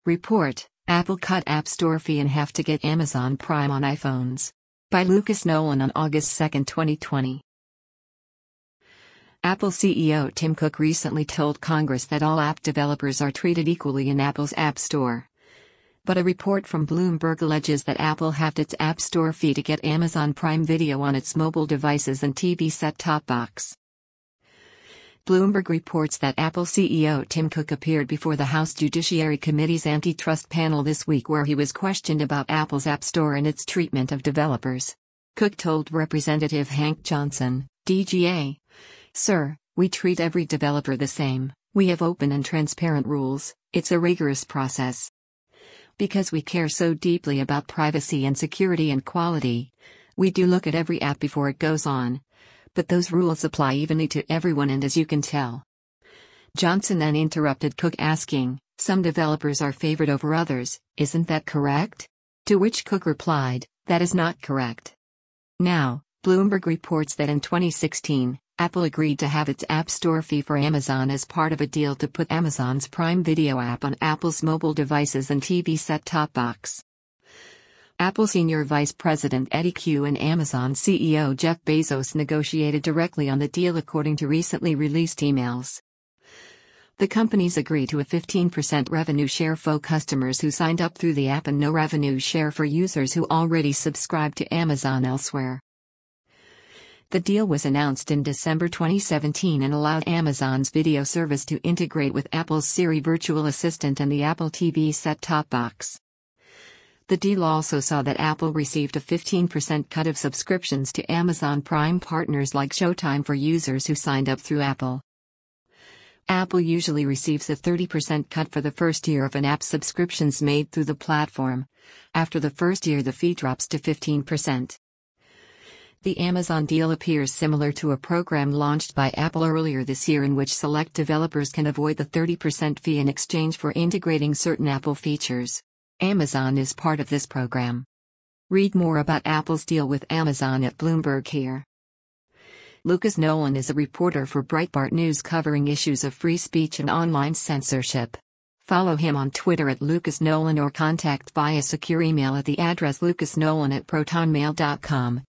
Report: Apple cut App Store fee in half to get Amazon Prime on iPhones. By Lucas Nolan on August 2, 2020. Apple CEO Tim Cook recently told Congress that all app developers are treated equally in Apple's App Store. But a report from Bloomberg alleges that Apple halved its App Store fee to get Amazon Prime Video on its mobile devices and TV set-top box. Bloomberg reports that Apple CEO Tim Cook appeared before the House Judiciary Committee's antitrust panel this week, where he was questioned about Apple's App Store and its treatment of developers. Cook told Representative Hank Johnson, DGA, "Sir, we treat every developer the same. We have open and transparent rules. It's a rigorous process. Because we care so deeply about privacy and security and quality, we do look at every app before it goes on. But those rules apply evenly to everyone, and as you can tell." Johnson then interrupted Cook, asking, "Some developers are favored over others, isn't that correct?" To which Cook replied, "That is not correct." Now, Bloomberg reports that in 2016, Apple agreed to have its App Store fee for Amazon as part of a deal to put Amazon's Prime Video app on Apple's mobile devices and TV set-top box. Apple Senior Vice President Eddy Cue and Amazon CEO Jeff Bezos negotiated directly on the deal, according to recently released emails. The companies agreed to a 15% revenue share for customers who signed up through the app and no revenue share for users who already subscribed to Amazon elsewhere. The deal was announced in December 2017 and allowed Amazon's video service to integrate with Apple's Siri virtual assistant and the Apple TV set-top box. The deal also saw that Apple received a 15% cut of subscriptions to Amazon Prime partners like Showtime for users who signed up through Apple. Apple usually receives a 30% cut for the first year of an app's subscriptions made through the platform. After the first year, the fee drops to 15%. The Amazon deal appears similar to a program launched by Apple earlier this year, in which select developers can avoid the 30% fee in exchange for integrating certain Apple features. Amazon is part of this program. Read more about Apple's deal with Amazon at Bloomberg here. Lucas Nolan is a reporter for Breitbart News covering issues of free speech and online censorship. Follow him on Twitter at Lucas Nolan or contact via secure email at the address lucasnolan@protonmail.com.